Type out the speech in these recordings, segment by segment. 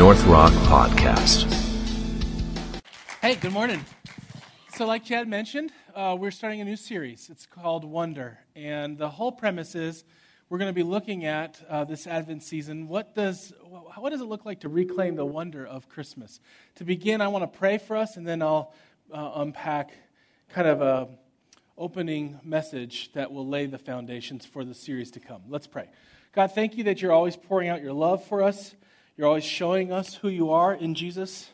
North Rock Podcast. Hey, good morning. So like Chad mentioned, we're starting a new series. It's called Wonder. And the whole premise is we're going to be looking at this Advent season. What does it look like to reclaim the wonder of Christmas? To begin, I want to pray for us, and then I'll unpack kind of a opening message that will lay the foundations for the series to come. Let's pray. God, thank you that you're always pouring out your love for us. You're always showing us who you are in Jesus.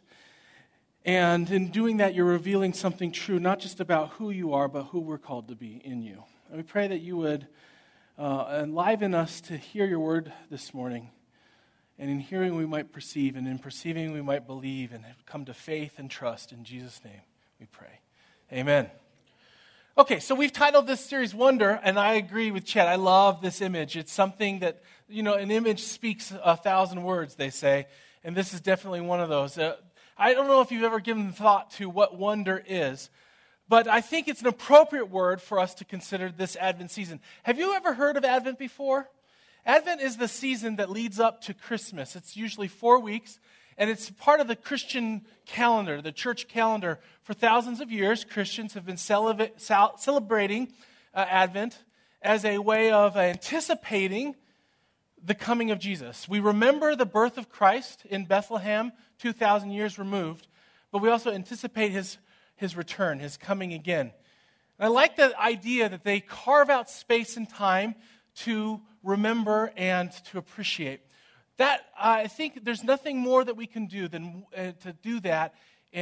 And in doing that, you're revealing something true, not just about who you are, but who we're called to be in you. And we pray that you would enliven us to hear your word this morning. And in hearing, we might perceive, and in perceiving, we might believe and come to faith and trust. In Jesus' name, we pray. Amen. Okay, so we've titled this series Wonder, and I agree with Chad. I love this image. It's something that, an image speaks 1,000 words, they say, and this is definitely one of those. I don't know if you've ever given thought to what wonder is, but I think it's an appropriate word for us to consider this Advent season. Have you ever heard of Advent before? Advent is the season that leads up to Christmas. It's usually 4 weeks. And it's part of the Christian calendar, the church calendar. For thousands of years, Christians have been celebrating Advent as a way of anticipating the coming of Jesus. We remember the birth of Christ in Bethlehem, 2,000 years removed, but we also anticipate his return, his coming again. And I like the idea that they carve out space and time to remember and to appreciate. That, I think there's nothing more that we can do than to do that,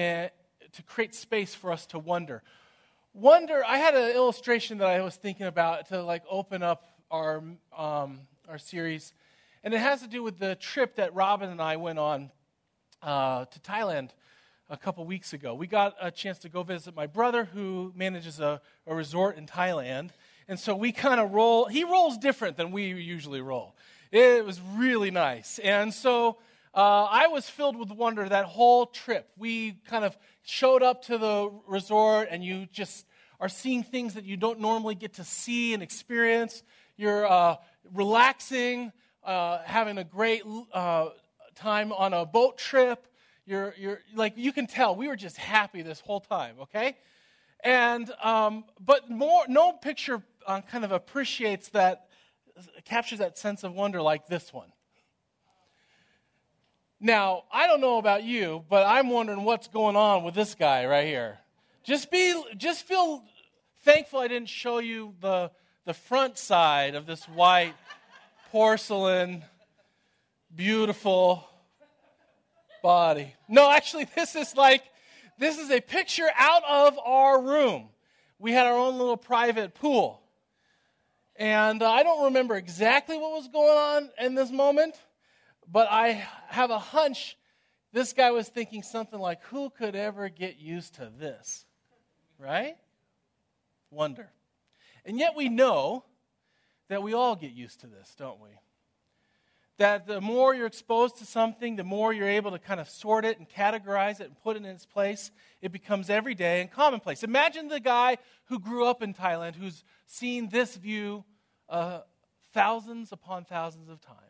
to create space for us to wonder. Wonder, I had an illustration that I was thinking about to open up our series, and it has to do with the trip that Robin and I went on to Thailand a couple weeks ago. We got a chance to go visit my brother who manages a resort in Thailand, and so we kind of roll. He rolls different than we usually roll. It was really nice. And so I was filled with wonder that whole trip. We kind of showed up to the resort, and you just are seeing things that you don't normally get to see and experience. You're relaxing, having a great time on a boat trip. You're you can tell we were just happy this whole time, okay? And but no picture kind of appreciates that, captures that sense of wonder like this one. Now, I don't know about you, but I'm wondering what's going on with this guy right here. Just feel thankful I didn't show you the front side of this white porcelain, beautiful body. No, actually, this is a picture out of our room. We had our own little private pool. And I don't remember exactly what was going on in this moment, but I have a hunch this guy was thinking something like, who could ever get used to this? Right? Wonder. And yet we know that we all get used to this, don't we? That the more you're exposed to something, the more you're able to kind of sort it and categorize it and put it in its place, it becomes everyday and commonplace. Imagine the guy who grew up in Thailand who's seen this view thousands upon thousands of times.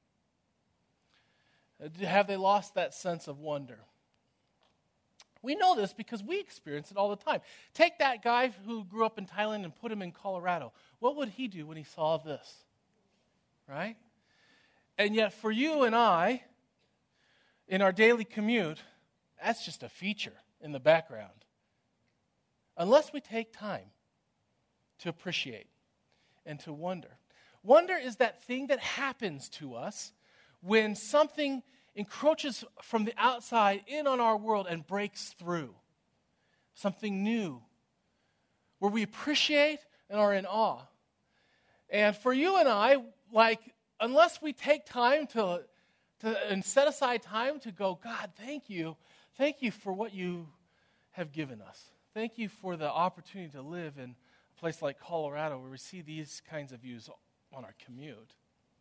Have they lost that sense of wonder? We know this because we experience it all the time. Take that guy who grew up in Thailand and put him in Colorado. What would he do when he saw this? Right? And yet for you and I, in our daily commute, that's just a feature in the background. Unless we take time to appreciate and to wonder. Wonder is that thing that happens to us when something encroaches from the outside in on our world and breaks through. Something new, where we appreciate and are in awe. And for you and I, unless we take time to and set aside time to go, God, thank you for what you have given us. Thank you for the opportunity to live in a place like Colorado where we see these kinds of views on our commute.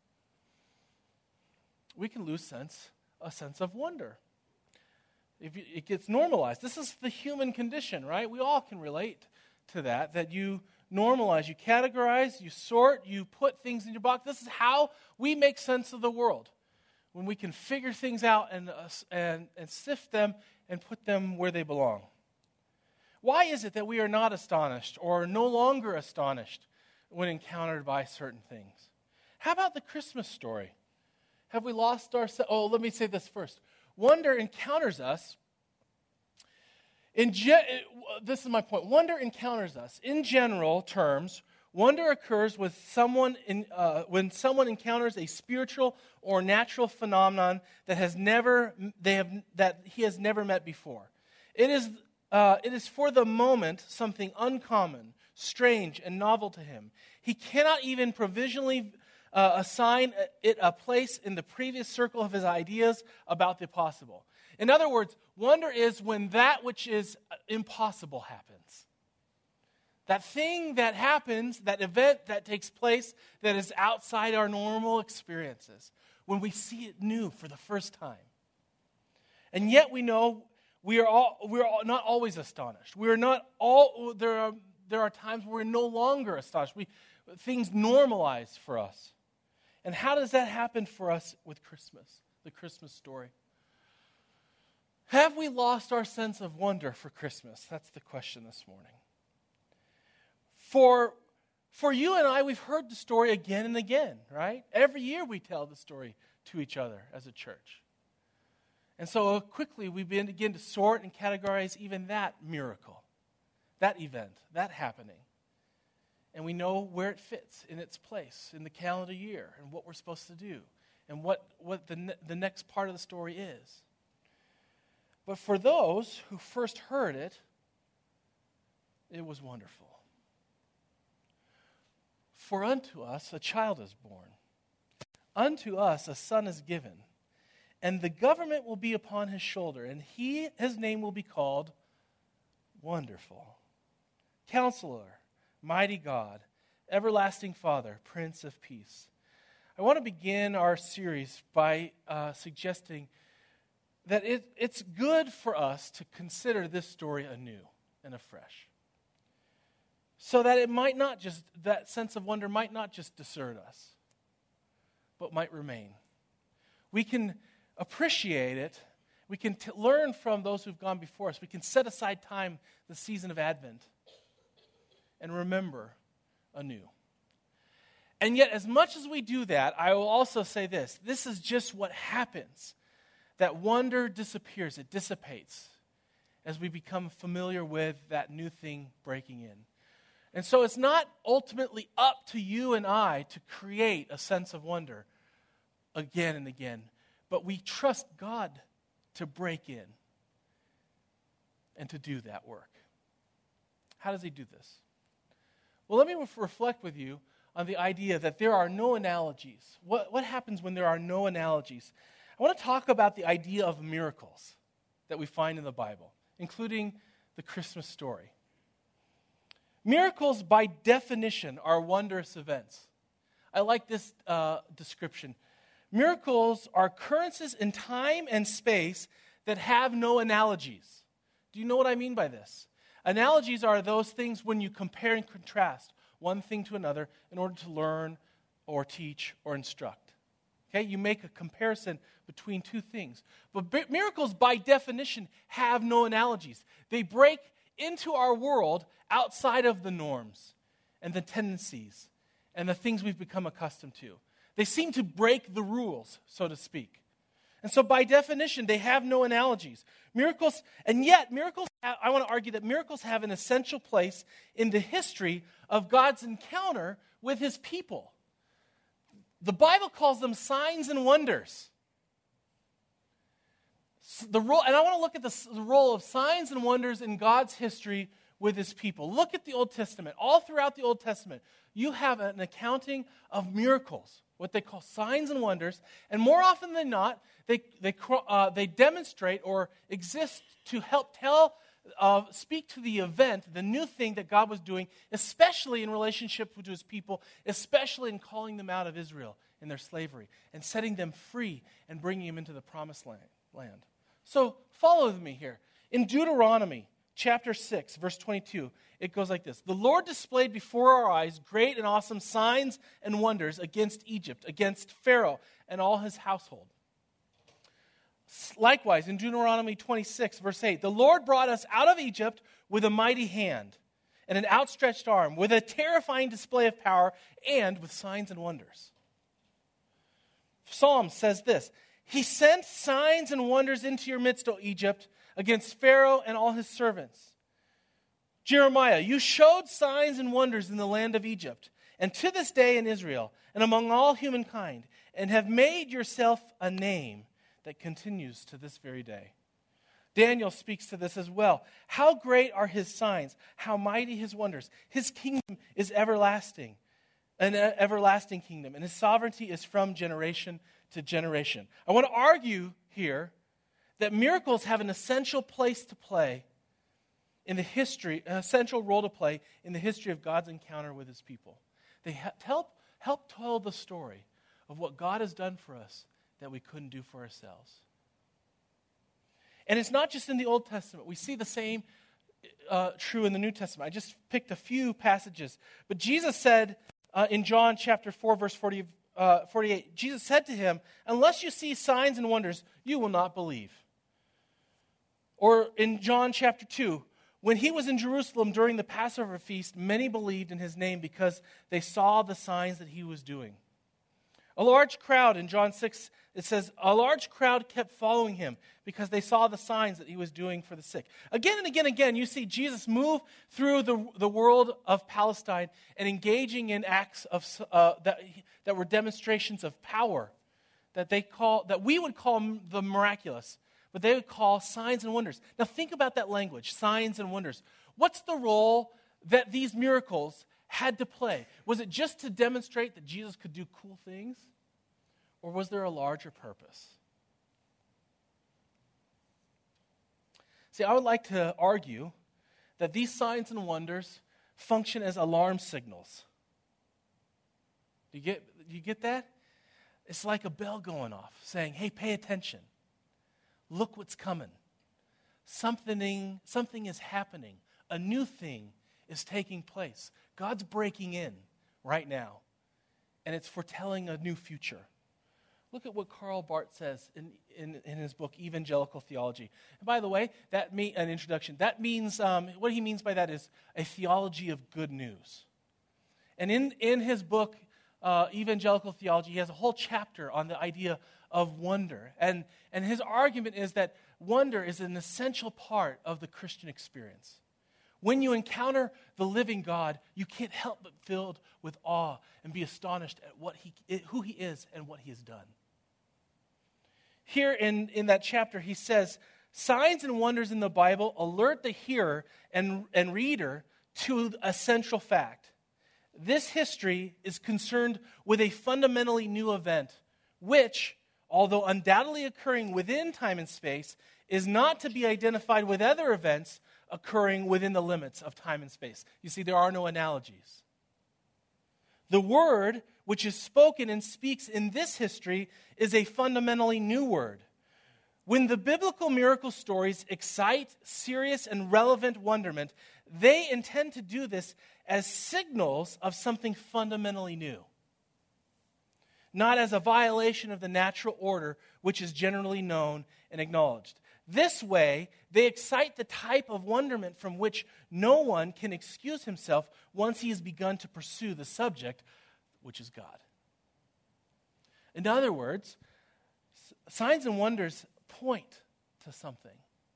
We can lose a sense of wonder. It gets normalized. This is the human condition, right? We all can relate to that you normalize, you categorize, you sort, you put things in your box. This is how we make sense of the world. when we can figure things out and sift them and put them where they belong. Why is it that we are not astonished or no longer astonished when encountered by certain things? How about the Christmas story? Have we lost our... let me say this first. Wonder encounters us. This is my point. Wonder encounters us. In general terms, wonder occurs with when someone encounters a spiritual or natural phenomenon that he has never met before. It is for the moment something uncommon, strange, and novel to him. He cannot even provisionally assign it a place in the previous circle of his ideas about the possible. In other words, wonder is when that which is impossible happens. That thing that happens, that event that takes place that is outside our normal experiences, when we see it new for the first time. And yet we know we are not always astonished. There are times where we're no longer astonished. Things normalize for us. And how does that happen for us with Christmas, the Christmas story? Have we lost our sense of wonder for Christmas? That's the question this morning. For you and I, we've heard the story again and again, right? Every year we tell the story to each other as a church. And so quickly we begin to sort and categorize even that miracle, that event, that happening. And we know where it fits in its place in the calendar year and what we're supposed to do and what the next part of the story is. But for those who first heard it, it was wonderful. For unto us a child is born, unto us a son is given, and the government will be upon his shoulder, and his name will be called Wonderful, Counselor, Mighty God, Everlasting Father, Prince of Peace. I want to begin our series by suggesting that it's good for us to consider this story anew and afresh. So that that sense of wonder might not just desert us, but might remain. We can appreciate it. We can learn from those who've gone before us. We can set aside time, the season of Advent, and remember anew. And yet, as much as we do that, I will also say this. This is just what happens. That wonder disappears. It dissipates as we become familiar with that new thing breaking in. And so it's not ultimately up to you and I to create a sense of wonder again and again, but we trust God to break in and to do that work. How does he do this? Well, let me reflect with you on the idea that there are no analogies. What happens when there are no analogies? I want to talk about the idea of miracles that we find in the Bible, including the Christmas story. Miracles, by definition, are wondrous events. I like this description. Miracles are occurrences in time and space that have no analogies. Do you know what I mean by this? Analogies are those things when you compare and contrast one thing to another in order to learn or teach or instruct. Okay, you make a comparison between two things. But miracles, by definition, have no analogies. They break into our world outside of the norms and the tendencies and the things we've become accustomed to. They seem to break the rules, so to speak. And so by definition, they have no analogies. Miracles, and yet miracles, I want to argue that miracles have an essential place in the history of God's encounter with his people. The Bible calls them signs and wonders. And I want to look at the role of signs and wonders in God's history with his people. Look at the Old Testament. All throughout the Old Testament, you have an accounting of miracles, what they call signs and wonders. And more often than not, they demonstrate or exist to help speak to the event, the new thing that God was doing, especially in relationship to his people, especially in calling them out of Israel in their slavery and setting them free and bringing them into the promised land. So follow with me here. In Deuteronomy chapter 6, verse 22, it goes like this. The Lord displayed before our eyes great and awesome signs and wonders against Egypt, against Pharaoh and all his household. Likewise, in Deuteronomy 26, verse 8, the Lord brought us out of Egypt with a mighty hand and an outstretched arm, with a terrifying display of power, and with signs and wonders. Psalm says this, He sent signs and wonders into your midst, O Egypt, against Pharaoh and all his servants. Jeremiah, you showed signs and wonders in the land of Egypt, and to this day in Israel, and among all humankind, and have made yourself a name that continues to this very day. Daniel speaks to this as well. How great are his signs, how mighty his wonders. His kingdom is everlasting, an everlasting kingdom, and his sovereignty is from generation to generation. I want to argue here that miracles have an essential place to play in the history, an essential role to play in the history of God's encounter with his people. They help tell the story of what God has done for us that we couldn't do for ourselves. And it's not just in the Old Testament. We see the same true in the New Testament. I just picked a few passages. But Jesus said in John chapter 4, verse 48, Jesus said to him, unless you see signs and wonders, you will not believe. Or in John chapter 2, when he was in Jerusalem during the Passover feast, many believed in his name because they saw the signs that he was doing. A large crowd, in John 6, it says, a large crowd kept following him because they saw the signs that he was doing for the sick. Again and again, you see Jesus move through the world of Palestine and engaging in acts of that were demonstrations of power that we would call the miraculous, but they would call signs and wonders. Now think about that language, signs and wonders. What's the role that these miracles had to play? Was it just to demonstrate that Jesus could do cool things? Or was there a larger purpose? See, I would like to argue that these signs and wonders function as alarm signals. Do you get that? It's like a bell going off saying, hey, pay attention. Look what's coming. Something is happening. A new thing is taking place. God's breaking in right now, and it's foretelling a new future. Look at what Karl Barth says in his book, Evangelical Theology. And by the way, an introduction. That means, what he means by that is a theology of good news. And in his book, Evangelical Theology, he has a whole chapter on the idea of wonder. And his argument is that wonder is an essential part of the Christian experience. When you encounter the living God, you can't help but filled with awe and be astonished at who he is and what he has done. Here in that chapter, he says, signs and wonders in the Bible alert the hearer and reader to a central fact. This history is concerned with a fundamentally new event, which, although undoubtedly occurring within time and space, is not to be identified with other events occurring within the limits of time and space. You see, there are no analogies. The word which is spoken and speaks in this history is a fundamentally new word. When the biblical miracle stories excite serious and relevant wonderment, they intend to do this as signals of something fundamentally new, not as a violation of the natural order which is generally known and acknowledged. This way, they excite the type of wonderment from which no one can excuse himself once he has begun to pursue the subject, which is God. In other words, signs and wonders point to something.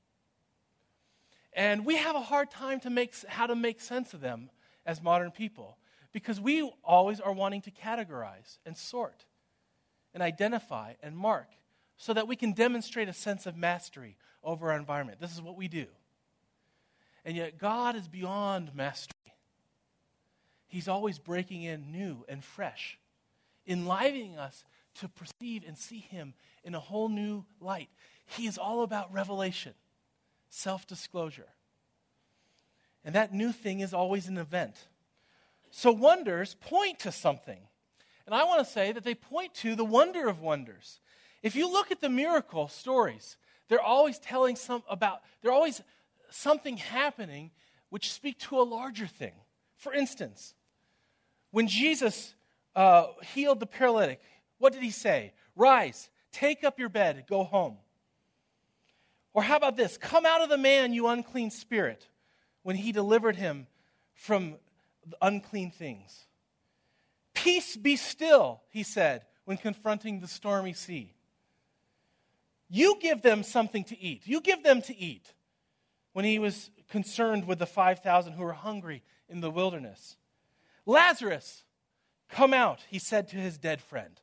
And we have a hard time how to make sense of them as modern people, because we always are wanting to categorize and sort and identify and mark so that we can demonstrate a sense of mastery over our environment. This is what we do. And yet God is beyond mastery. He's always breaking in new and fresh, enlivening us to perceive and see him in a whole new light. He is all about revelation, self-disclosure. And that new thing is always an event. So wonders point to something. And I want to say that they point to the wonder of wonders. If you look at the miracle stories, they're always always something happening which speak to a larger thing. For instance, when Jesus healed the paralytic, what did he say? Rise, take up your bed, go home. Or how about this? Come out of the man, you unclean spirit, when he delivered him from the unclean things. Peace be still, he said, when confronting the stormy sea. You give them something to eat. You give them to eat. When he was concerned with the 5,000 who were hungry in the wilderness. Lazarus, come out, he said to his dead friend.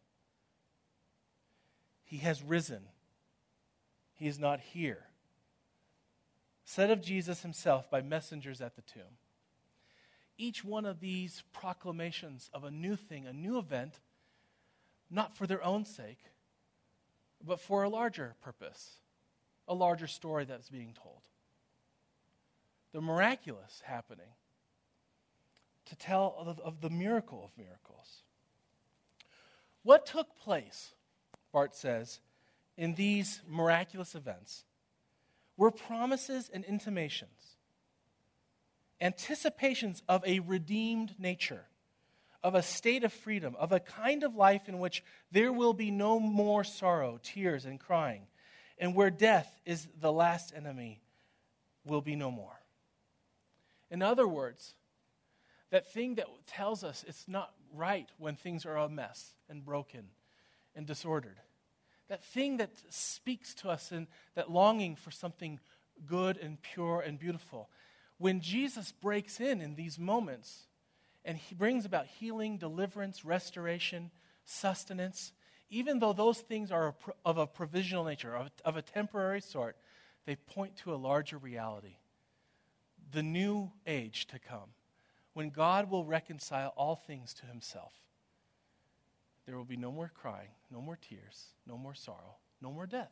He has risen. He is not here. Said of Jesus himself by messengers at the tomb. Each one of these proclamations of a new thing, a new event, not for their own sake, but for a larger purpose, a larger story that's being told. The miraculous happening to tell of the miracle of miracles. What took place, Bart says, in these miraculous events were promises and intimations, anticipations of a redeemed nature, of a state of freedom, of a kind of life in which there will be no more sorrow, tears, and crying, and where death is the last enemy will be no more. In other words, that thing that tells us it's not right when things are a mess and broken and disordered. That thing that speaks to us in that longing for something good and pure and beautiful. When Jesus breaks in these moments and he brings about healing, deliverance, restoration, sustenance, even though those things are of a provisional nature, of a temporary sort, they point to a larger reality. The new age to come, when God will reconcile all things to himself. There will be no more crying, no more tears, no more sorrow, no more death.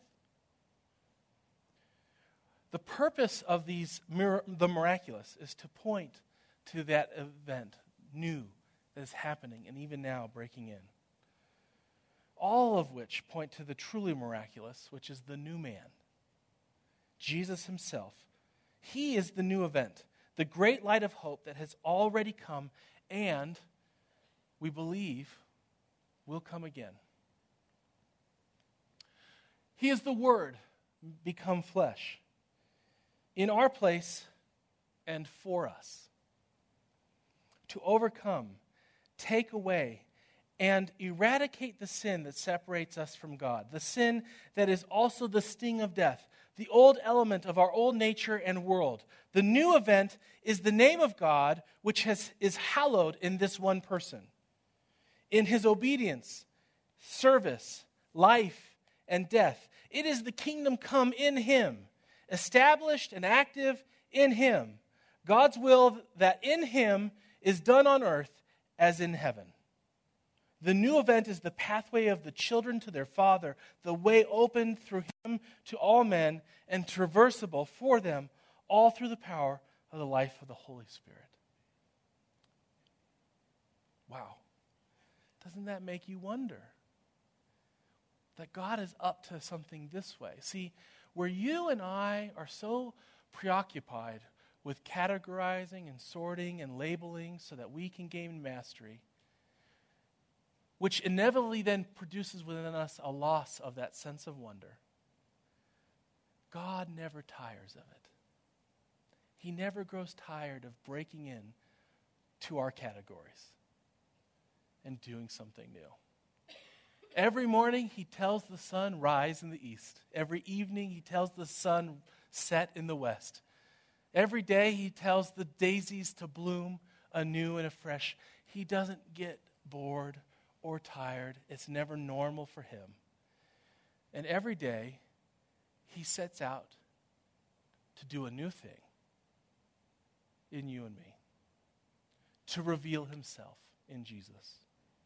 The purpose of the miraculous is to point to that event, new, that is happening and even now breaking in. All of which point to the truly miraculous, which is the new man, Jesus himself. He is the new event, the great light of hope that has already come and, we believe, will come again. He is the Word become flesh in our place and for us to overcome, take away, and eradicate the sin that separates us from God, the sin that is also the sting of death, the old element of our old nature and world. The new event is the name of God, which is hallowed in this one person. In his obedience, service, life, and death. It is the kingdom come in him, established and active in him. God's will that in him is done on earth as in heaven. The new event is the pathway of the children to their Father, the way opened through him to all men and traversable for them, all through the power of the life of the Holy Spirit. Wow. Doesn't that make you wonder? That God is up to something this way. See, where you and I are so preoccupied with categorizing and sorting and labeling so that we can gain mastery, which inevitably then produces within us a loss of that sense of wonder. God never tires of it. He never grows tired of breaking in to our categories and doing something new. Every morning he tells the sun, rise in the east. Every evening he tells the sun, set in the west. Every day he tells the daisies to bloom anew and afresh. He doesn't get bored or tired. It's never normal for him. And every day, he sets out to do a new thing in you and me, to reveal himself in Jesus.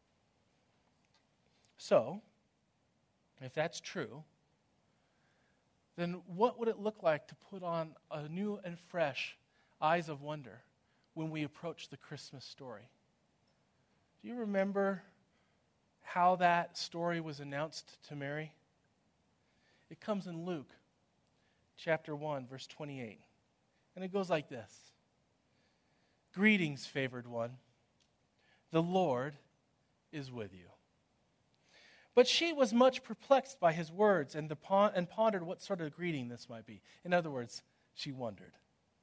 So, if that's true, then what would it look like to put on a new and fresh eyes of wonder when we approach the Christmas story? Do you remember how that story was announced to Mary? It comes in Luke chapter 1, verse 28. And it goes like this. Greetings, favored one. The Lord is with you. But she was much perplexed by his words and pondered what sort of greeting this might be. In other words, she wondered.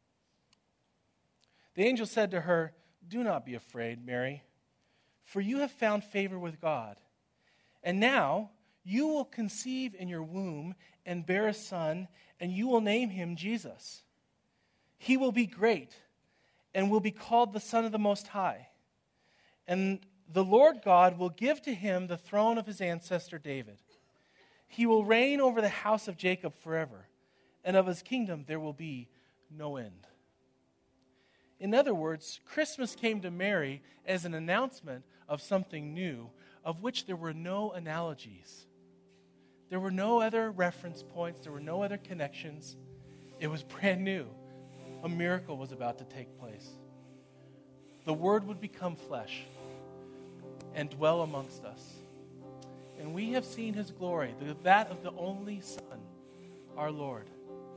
The angel said to her, "Do not be afraid, Mary, for you have found favor with God. And now you will conceive in your womb and bear a son, and you will name him Jesus. He will be great and will be called the Son of the Most High. And the Lord God will give to him the throne of his ancestor David. He will reign over the house of Jacob forever, and of his kingdom there will be no end." In other words, Christmas came to Mary as an announcement of something new, of which there were no analogies. There were no other reference points. There were no other connections. It was brand new. A miracle was about to take place. The Word would become flesh and dwell amongst us. And we have seen his glory, that of the only Son, our Lord.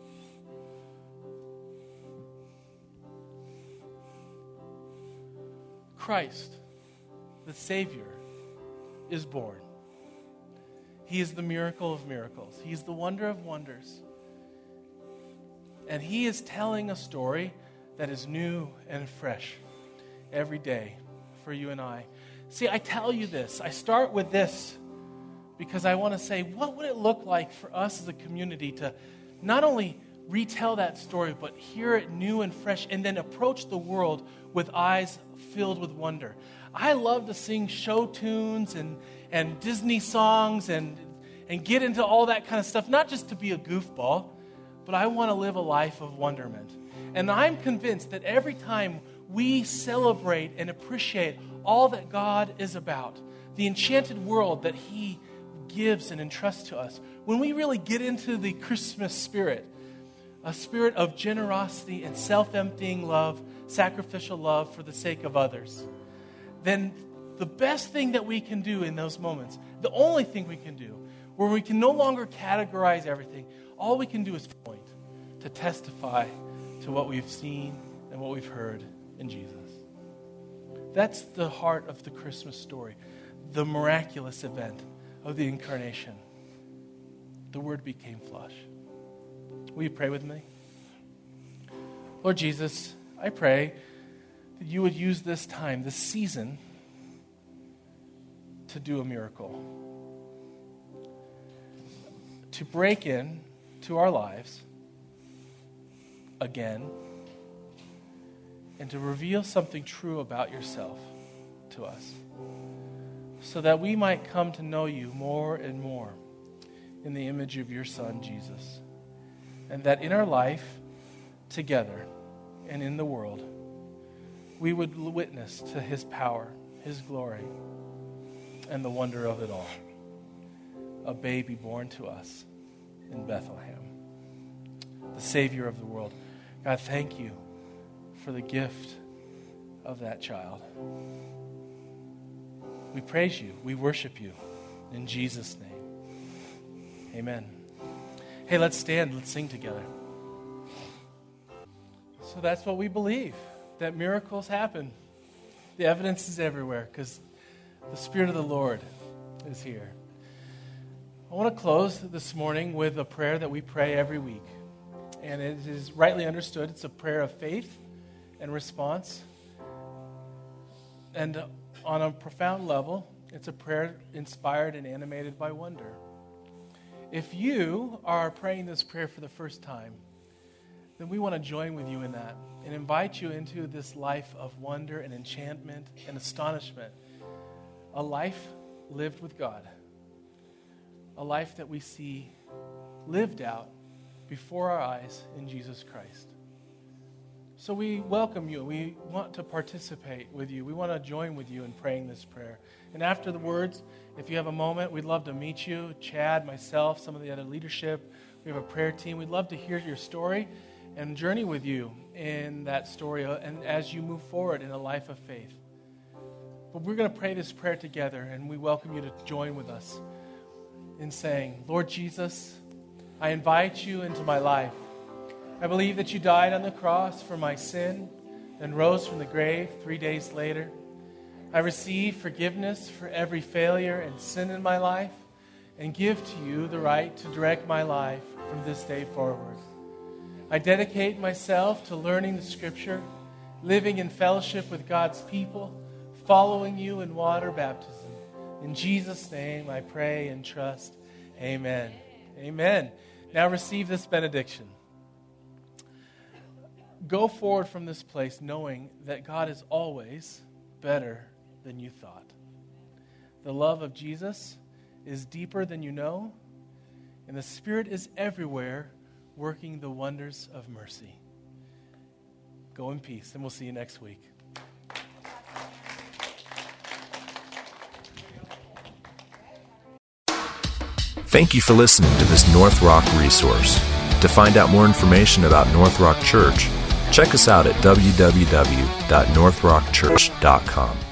Christ, the Savior, is born. He is the miracle of miracles. He's the wonder of wonders. And he is telling a story that is new and fresh every day for you and I. See, I tell you this. I start with this because I want to say, what would it look like for us as a community to not only retell that story, but hear it new and fresh, and then approach the world with eyes filled with wonder. I love to sing show tunes and Disney songs and get into all that kind of stuff, not just to be a goofball, but I want to live a life of wonderment. And I'm convinced that every time we celebrate and appreciate all that God is about, the enchanted world that he gives and entrusts to us, when we really get into the Christmas spirit, a spirit of generosity and self-emptying love, sacrificial love for the sake of others, then the best thing that we can do in those moments, the only thing we can do, where we can no longer categorize everything, all we can do is point to testify to what we've seen and what we've heard in Jesus. That's the heart of the Christmas story, the miraculous event of the incarnation. The Word became flesh. Will you pray with me? Lord Jesus, I pray that you would use this time, this season, to do a miracle. To break in to our lives again, and to reveal something true about yourself to us, so that we might come to know you more and more in the image of your Son, Jesus. And that in our life, together, and in the world, we would witness to his power, his glory, and the wonder of it all. A baby born to us in Bethlehem, the Savior of the world. God, thank you for the gift of that child. We praise you. We worship you. In Jesus' name, amen. Hey, let's stand. Let's sing together. So that's what we believe, that miracles happen. The evidence is everywhere because the Spirit of the Lord is here. I want to close this morning with a prayer that we pray every week. And it is rightly understood. It's a prayer of faith and response. And on a profound level, it's a prayer inspired and animated by wonder. If you are praying this prayer for the first time, then we want to join with you in that and invite you into this life of wonder and enchantment and astonishment. A life lived with God. A life that we see lived out before our eyes in Jesus Christ. So we welcome you. We want to participate with you. We want to join with you in praying this prayer. And after the words, if you have a moment, we'd love to meet you. Chad, myself, some of the other leadership. We have a prayer team. We'd love to hear your story and journey with you in that story and as you move forward in a life of faith. But we're going to pray this prayer together, and we welcome you to join with us in saying, Lord Jesus, I invite you into my life. I believe that you died on the cross for my sin and rose from the grave 3 days later. I receive forgiveness for every failure and sin in my life. and give to you the right to direct my life from this day forward. I dedicate myself to learning the Scripture, living in fellowship with God's people, following you in water baptism. In Jesus' name I pray and trust. Amen. Amen. Now receive this benediction. Go forward from this place knowing that God is always better than you thought. The love of Jesus is deeper than you know, and the Spirit is everywhere working the wonders of mercy. Go in peace, and we'll see you next week. Thank you for listening to this North Rock resource. To find out more information about North Rock Church, check us out at www.northrockchurch.com.